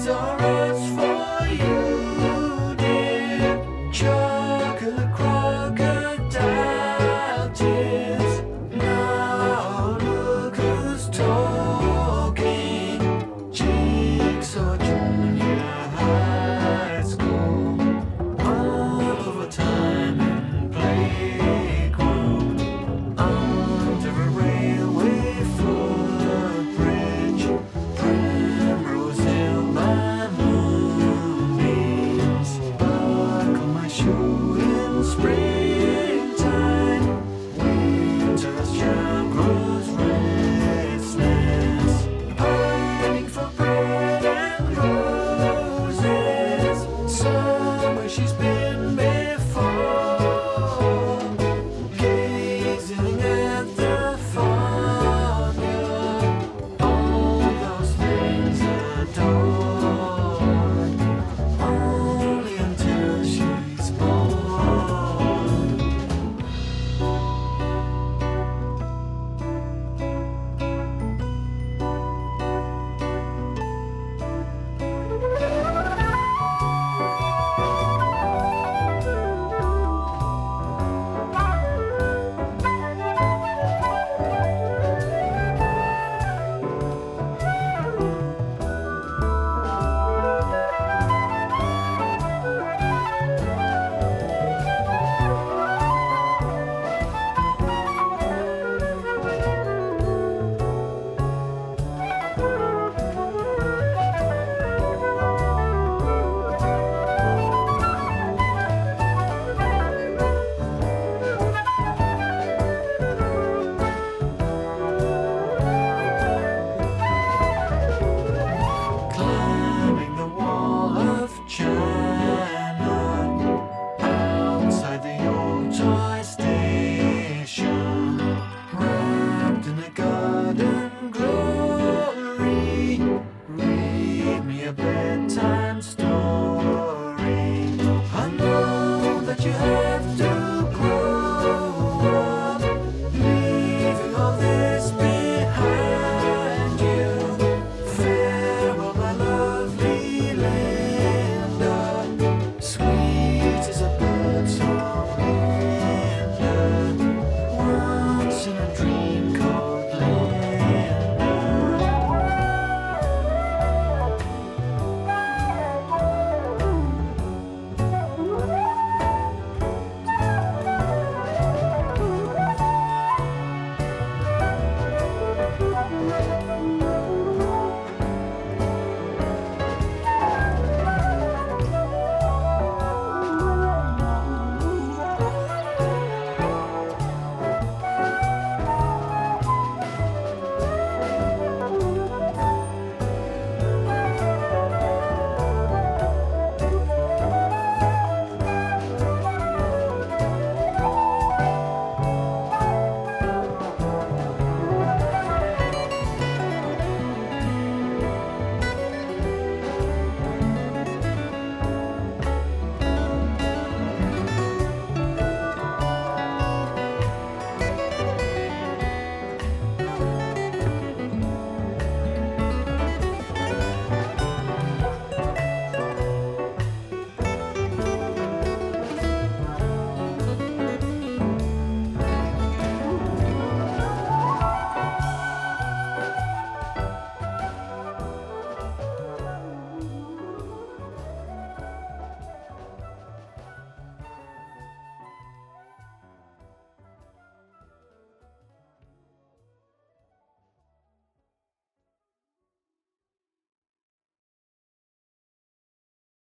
are us for you, dear. Chocolate crocodile tears. Now look who's talking. Jigsaw Junior High School. All over time and playground. Under a railway footbridge. Primrose Hill by moonbeams. Buckle my shoe in springtime. Winter's jam grows restless. Pining for bread and roses. Somewhere she's been before. Gazing at the farmyard. All those things adore. Only until she's born. Climbing the wall of China outside the old toy station, wrapped in a garden glory. Read me a bedtime story.